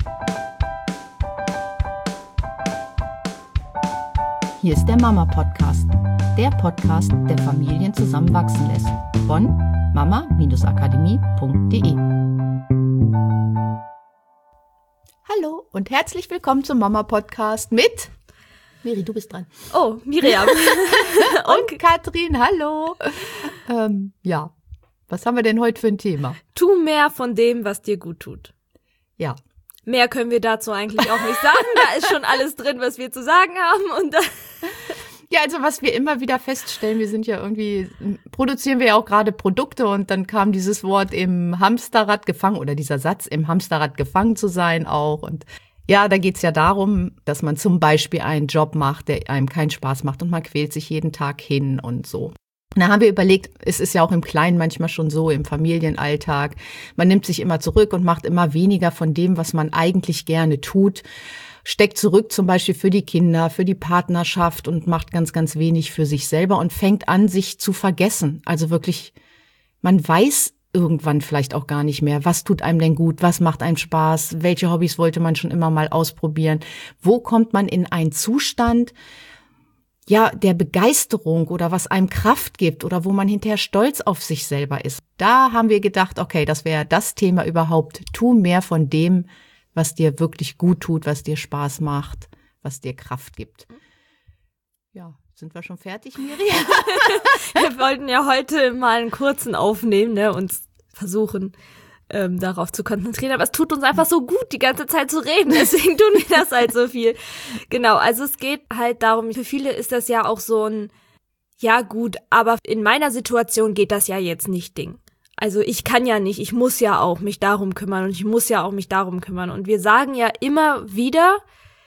Hier ist der Mama-Podcast, der Podcast, der Familien zusammenwachsen lässt. Von mama-akademie.de. Hallo und herzlich willkommen zum Mama-Podcast mit Miri, du bist dran. Oh, Miriam. Und Katrin, hallo. Ja, was haben wir denn heute für ein Thema? Tu mehr von dem, was dir gut tut. Ja. Mehr können wir dazu eigentlich auch nicht sagen. Da ist schon alles drin, was wir zu sagen haben. Und ja, also was wir immer wieder feststellen, produzieren wir ja auch gerade Produkte und dann kam dieses Wort im Hamsterrad gefangen oder dieser Satz im Hamsterrad gefangen zu sein auch. Und ja, da geht's ja darum, dass man zum Beispiel einen Job macht, der einem keinen Spaß macht und man quält sich jeden Tag hin und so. Und da haben wir überlegt, es ist ja auch im Kleinen manchmal schon so, im Familienalltag. Man nimmt sich immer zurück und macht immer weniger von dem, was man eigentlich gerne tut. Steckt zurück zum Beispiel für die Kinder, für die Partnerschaft und macht ganz, ganz wenig für sich selber und fängt an, sich zu vergessen. Also wirklich, man weiß irgendwann vielleicht auch gar nicht mehr, was tut einem denn gut, was macht einem Spaß, welche Hobbys wollte man schon immer mal ausprobieren. Wo kommt man in einen Zustand, ja, der Begeisterung oder was einem Kraft gibt oder wo man hinterher stolz auf sich selber ist. Da haben wir gedacht, okay, das wäre das Thema überhaupt. Tu mehr von dem, was dir wirklich gut tut, was dir Spaß macht, was dir Kraft gibt. Ja, sind wir schon fertig, Miriam? Wir wollten ja heute mal einen kurzen aufnehmen, ne, uns versuchen, darauf zu konzentrieren. Aber es tut uns einfach so gut, die ganze Zeit zu reden. Deswegen tun wir das halt so viel. Genau, also es geht halt darum, für viele ist das ja auch so ein, ja gut, aber in meiner Situation geht das ja jetzt nicht Ding. Also ich kann ja nicht, ich muss ja auch mich darum kümmern und ich muss ja auch mich darum kümmern. Und wir sagen ja immer wieder,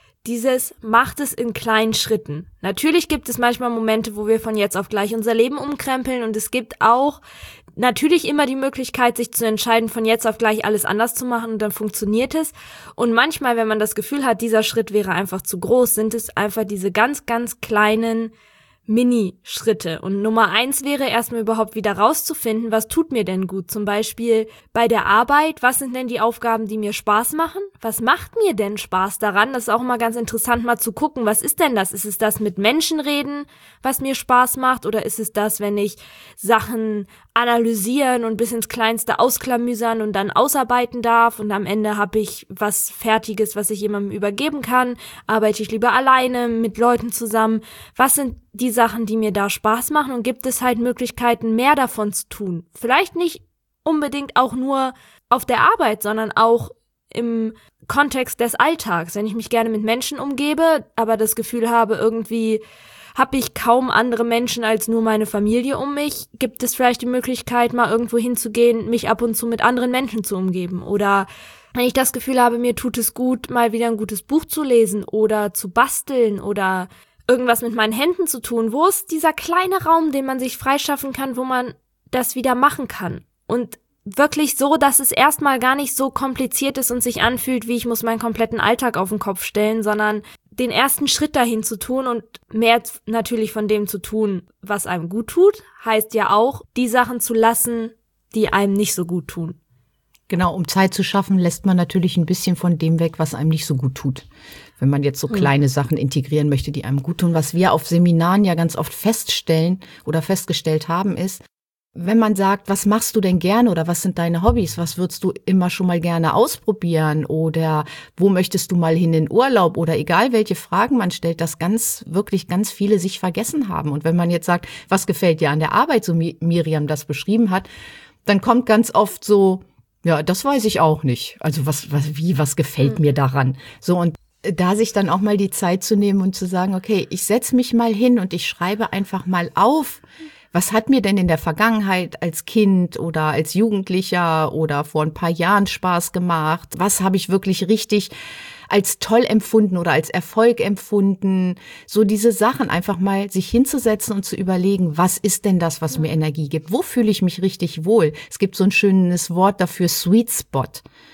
macht es in kleinen Schritten. Natürlich gibt es manchmal Momente, wo wir von jetzt auf gleich unser Leben umkrempeln und es gibt auch natürlich immer die Möglichkeit, sich zu entscheiden, von jetzt auf gleich alles anders zu machen und dann funktioniert es. Und manchmal, wenn man das Gefühl hat, dieser Schritt wäre einfach zu groß, sind es einfach diese ganz, ganz kleinen Mini-Schritte. Und Nummer 1 wäre erstmal überhaupt wieder rauszufinden, was tut mir denn gut? Zum Beispiel bei der Arbeit, was sind denn die Aufgaben, die mir Spaß machen? Was macht mir denn Spaß daran? Das ist auch immer ganz interessant, mal zu gucken, was ist denn das? Ist es das mit Menschen reden, was mir Spaß macht? Oder ist es das, wenn ich Sachen analysieren und bis ins Kleinste ausklamüsern und dann ausarbeiten darf und am Ende habe ich was Fertiges, was ich jemandem übergeben kann? Arbeite ich lieber alleine, mit Leuten zusammen? Was sind die Sachen, die mir da Spaß machen und gibt es halt Möglichkeiten, mehr davon zu tun? Vielleicht nicht unbedingt auch nur auf der Arbeit, sondern auch im Kontext des Alltags. Wenn ich mich gerne mit Menschen umgebe, aber das Gefühl habe, irgendwie habe ich kaum andere Menschen als nur meine Familie um mich, gibt es vielleicht die Möglichkeit, mal irgendwo hinzugehen, mich ab und zu mit anderen Menschen zu umgeben. Oder wenn ich das Gefühl habe, mir tut es gut, mal wieder ein gutes Buch zu lesen oder zu basteln oder irgendwas mit meinen Händen zu tun. Wo ist dieser kleine Raum, den man sich freischaffen kann, wo man das wieder machen kann? Und wirklich so, dass es erstmal gar nicht so kompliziert ist und sich anfühlt, wie ich muss meinen kompletten Alltag auf den Kopf stellen, sondern den ersten Schritt dahin zu tun und mehr natürlich von dem zu tun, was einem gut tut, heißt ja auch, die Sachen zu lassen, die einem nicht so gut tun. Genau, um Zeit zu schaffen, lässt man natürlich ein bisschen von dem weg, was einem nicht so gut tut. Wenn man jetzt so kleine Sachen integrieren möchte, die einem gut tun. Was wir auf Seminaren ja ganz oft feststellen oder festgestellt haben, ist, wenn man sagt, was machst du denn gerne oder was sind deine Hobbys, was würdest du immer schon mal gerne ausprobieren oder wo möchtest du mal hin in Urlaub oder egal welche Fragen man stellt, dass wirklich ganz viele sich vergessen haben. Und wenn man jetzt sagt, was gefällt dir an der Arbeit, so Miriam das beschrieben hat, dann kommt ganz oft so, ja, das weiß ich auch nicht. Also was gefällt mir daran? So, und da sich dann auch mal die Zeit zu nehmen und zu sagen, okay, ich setze mich mal hin und ich schreibe einfach mal auf, was hat mir denn in der Vergangenheit als Kind oder als Jugendlicher oder vor ein paar Jahren Spaß gemacht? Was habe ich wirklich richtig als toll empfunden oder als Erfolg empfunden? So diese Sachen einfach mal sich hinzusetzen und zu überlegen, was ist denn das, was mir Energie gibt? Wo fühle ich mich richtig wohl? Es gibt so ein schönes Wort dafür, Sweet Spot.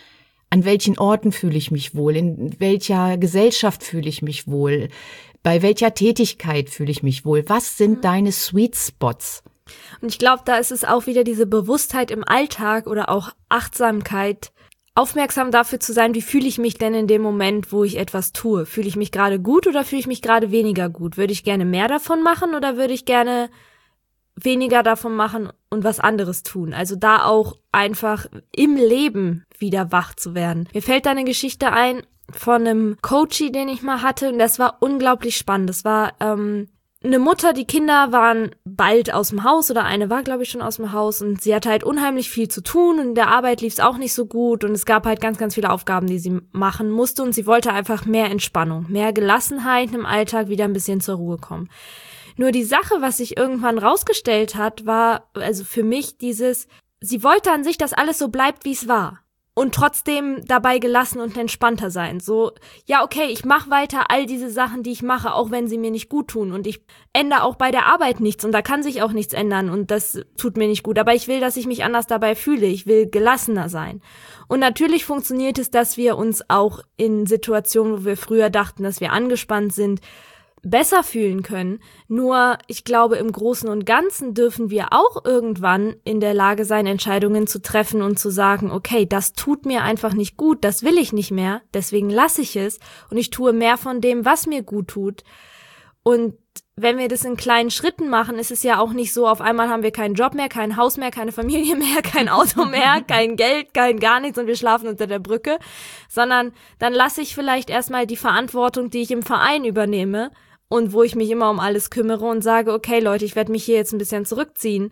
An welchen Orten fühle ich mich wohl? In welcher Gesellschaft fühle ich mich wohl? Bei welcher Tätigkeit fühle ich mich wohl? Was sind deine Sweet Spots? Und ich glaube, da ist es auch wieder diese Bewusstheit im Alltag oder auch Achtsamkeit aufmerksam dafür zu sein, wie fühle ich mich denn in dem Moment, wo ich etwas tue? Fühle ich mich gerade gut oder fühle ich mich gerade weniger gut? Würde ich gerne mehr davon machen oder würde ich gerne weniger davon machen und was anderes tun? Also da auch einfach im Leben wieder wach zu werden. Mir fällt da eine Geschichte ein von einem Coachie, den ich mal hatte, und das war unglaublich spannend. Das war eine Mutter, die Kinder waren bald aus dem Haus oder eine war, glaube ich, schon aus dem Haus und sie hatte halt unheimlich viel zu tun und in der Arbeit lief es auch nicht so gut und es gab halt ganz, ganz viele Aufgaben, die sie machen musste und sie wollte einfach mehr Entspannung, mehr Gelassenheit im Alltag, wieder ein bisschen zur Ruhe kommen. Nur die Sache, was sich irgendwann rausgestellt hat, war also für mich sie wollte an sich, dass alles so bleibt, wie es war. Und trotzdem dabei gelassen und entspannter sein. So, ja, okay, ich mache weiter all diese Sachen, die ich mache, auch wenn sie mir nicht gut tun. Und ich ändere auch bei der Arbeit nichts und da kann sich auch nichts ändern und das tut mir nicht gut. Aber ich will, dass ich mich anders dabei fühle. Ich will gelassener sein. Und natürlich funktioniert es, dass wir uns auch in Situationen, wo wir früher dachten, dass wir angespannt sind, besser fühlen können. Nur, ich glaube, im Großen und Ganzen dürfen wir auch irgendwann in der Lage sein, Entscheidungen zu treffen und zu sagen, okay, das tut mir einfach nicht gut, das will ich nicht mehr, deswegen lasse ich es und ich tue mehr von dem, was mir gut tut. Und wenn wir das in kleinen Schritten machen, ist es ja auch nicht so, auf einmal haben wir keinen Job mehr, kein Haus mehr, keine Familie mehr, kein Auto mehr, kein Geld, kein gar nichts und wir schlafen unter der Brücke, sondern dann lasse ich vielleicht erstmal die Verantwortung, die ich im Verein übernehme, und wo ich mich immer um alles kümmere und sage, okay Leute, ich werde mich hier jetzt ein bisschen zurückziehen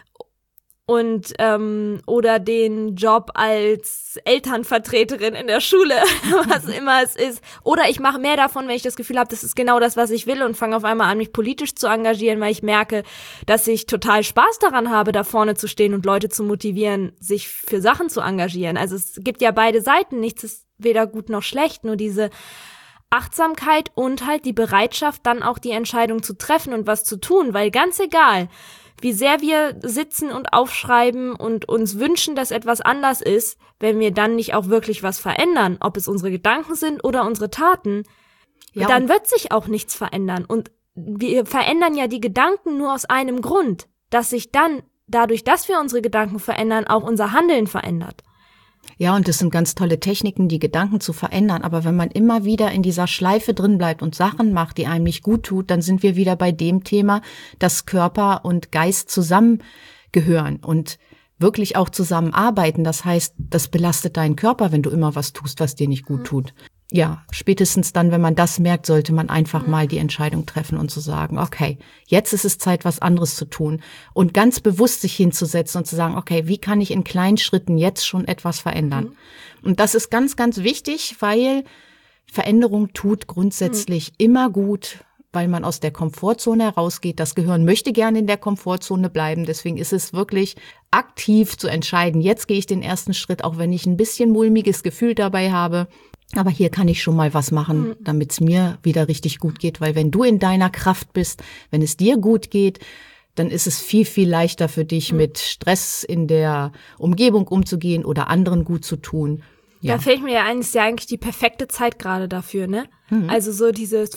und oder den Job als Elternvertreterin in der Schule, was immer es ist. Oder ich mache mehr davon, wenn ich das Gefühl habe, das ist genau das, was ich will und fange auf einmal an, mich politisch zu engagieren, weil ich merke, dass ich total Spaß daran habe, da vorne zu stehen und Leute zu motivieren, sich für Sachen zu engagieren. Also es gibt ja beide Seiten, nichts ist weder gut noch schlecht, nur diese Achtsamkeit und halt die Bereitschaft, dann auch die Entscheidung zu treffen und was zu tun, weil ganz egal, wie sehr wir sitzen und aufschreiben und uns wünschen, dass etwas anders ist, wenn wir dann nicht auch wirklich was verändern, ob es unsere Gedanken sind oder unsere Taten, dann wird sich auch nichts verändern. Und wir verändern ja die Gedanken nur aus einem Grund, dass sich dann, dadurch, dass wir unsere Gedanken verändern, auch unser Handeln verändert. Ja, und das sind ganz tolle Techniken, die Gedanken zu verändern. Aber wenn man immer wieder in dieser Schleife drin bleibt und Sachen macht, die einem nicht gut tut, dann sind wir wieder bei dem Thema, dass Körper und Geist zusammengehören und wirklich auch zusammenarbeiten. Das heißt, das belastet deinen Körper, wenn du immer was tust, was dir nicht gut tut. Ja, spätestens dann, wenn man das merkt, sollte man einfach mal die Entscheidung treffen und zu sagen, okay, jetzt ist es Zeit, was anderes zu tun und ganz bewusst sich hinzusetzen und zu sagen, okay, wie kann ich in kleinen Schritten jetzt schon etwas verändern? Und das ist ganz, ganz wichtig, weil Veränderung tut grundsätzlich immer gut, weil man aus der Komfortzone herausgeht. Das Gehirn möchte gerne in der Komfortzone bleiben. Deswegen ist es wirklich aktiv zu entscheiden, jetzt gehe ich den ersten Schritt, auch wenn ich ein bisschen mulmiges Gefühl dabei habe. Aber hier kann ich schon mal was machen, damit es mir wieder richtig gut geht. Weil wenn du in deiner Kraft bist, wenn es dir gut geht, dann ist es viel, viel leichter für dich, mit Stress in der Umgebung umzugehen oder anderen gut zu tun. Ja. Da fällt mir ja ein, ist ja eigentlich die perfekte Zeit gerade dafür, ne? Also so dieses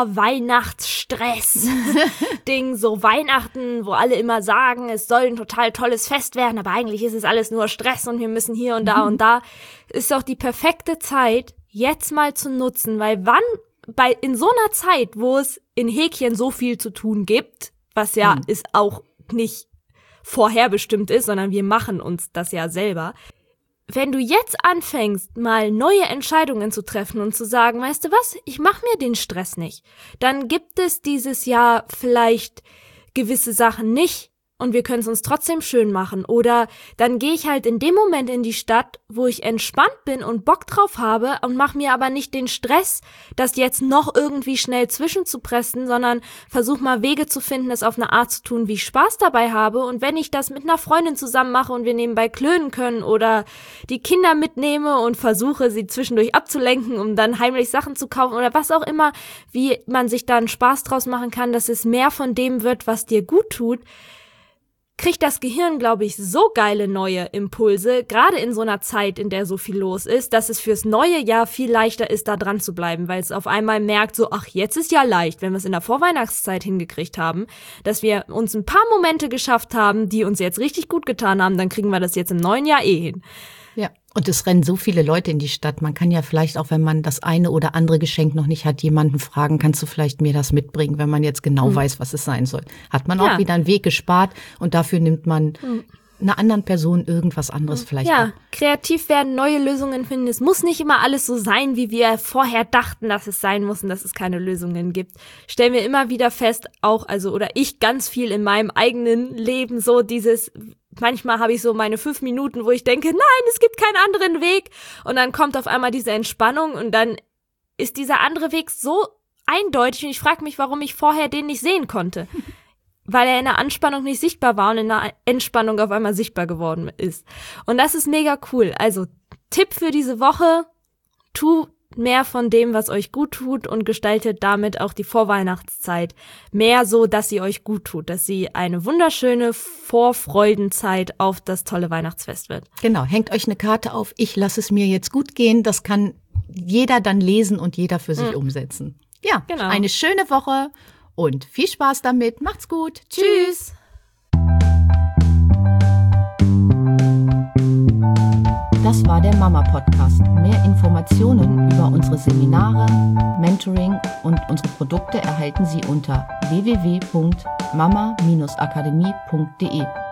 Vor-Weihnachts-Stress-Ding, so Weihnachten, wo alle immer sagen, es soll ein total tolles Fest werden, aber eigentlich ist es alles nur Stress und wir müssen hier und da, ist doch die perfekte Zeit, jetzt mal zu nutzen, weil in so einer Zeit, wo es in Häkchen so viel zu tun gibt, was ja ist auch nicht vorherbestimmt ist, sondern wir machen uns das ja selber. Wenn du jetzt anfängst, mal neue Entscheidungen zu treffen und zu sagen, weißt du was, ich mache mir den Stress nicht, dann gibt es dieses Jahr vielleicht gewisse Sachen nicht und wir können es uns trotzdem schön machen. Oder dann gehe ich halt in dem Moment in die Stadt, wo ich entspannt bin und Bock drauf habe und mache mir aber nicht den Stress, das jetzt noch irgendwie schnell zwischenzupressen, sondern versuche mal Wege zu finden, es auf eine Art zu tun, wie ich Spaß dabei habe. Und wenn ich das mit einer Freundin zusammen mache und wir nebenbei klönen können oder die Kinder mitnehme und versuche, sie zwischendurch abzulenken, um dann heimlich Sachen zu kaufen oder was auch immer, wie man sich da einen Spaß draus machen kann, dass es mehr von dem wird, was dir gut tut, kriegt das Gehirn, glaube ich, so geile neue Impulse, gerade in so einer Zeit, in der so viel los ist, dass es fürs neue Jahr viel leichter ist, da dran zu bleiben, weil es auf einmal merkt, so, ach, jetzt ist ja leicht, wenn wir es in der Vorweihnachtszeit hingekriegt haben, dass wir uns ein paar Momente geschafft haben, die uns jetzt richtig gut getan haben, dann kriegen wir das jetzt im neuen Jahr hin. Ja, Und es rennen so viele Leute in die Stadt. Man kann ja vielleicht auch, wenn man das eine oder andere Geschenk noch nicht hat, jemanden fragen, kannst du vielleicht mir das mitbringen, wenn man jetzt genau weiß, was es sein soll. Hat man auch wieder einen Weg gespart und dafür nimmt man einer anderen Person irgendwas anderes vielleicht. Ja, kreativ werden, neue Lösungen finden. Es muss nicht immer alles so sein, wie wir vorher dachten, dass es sein muss und dass es keine Lösungen gibt. Stellen wir immer wieder fest, auch, oder ich ganz viel in meinem eigenen Leben so manchmal habe ich so meine 5 Minuten, wo ich denke, nein, es gibt keinen anderen Weg. Und dann kommt auf einmal diese Entspannung und dann ist dieser andere Weg so eindeutig und ich frage mich, warum ich vorher den nicht sehen konnte. Weil er in der Anspannung nicht sichtbar war und in der Entspannung auf einmal sichtbar geworden ist. Und das ist mega cool. Also Tipp für diese Woche, tu mehr von dem, was euch gut tut und gestaltet damit auch die Vorweihnachtszeit mehr so, dass sie euch gut tut, dass sie eine wunderschöne Vorfreudenzeit auf das tolle Weihnachtsfest wird. Genau, hängt euch eine Karte auf, ich lasse es mir jetzt gut gehen, das kann jeder dann lesen und jeder für sich umsetzen. Ja, genau. Eine schöne Woche. Und viel Spaß damit. Macht's gut. Tschüss. Das war der Mama-Podcast. Mehr Informationen über unsere Seminare, Mentoring und unsere Produkte erhalten Sie unter www.mama-akademie.de.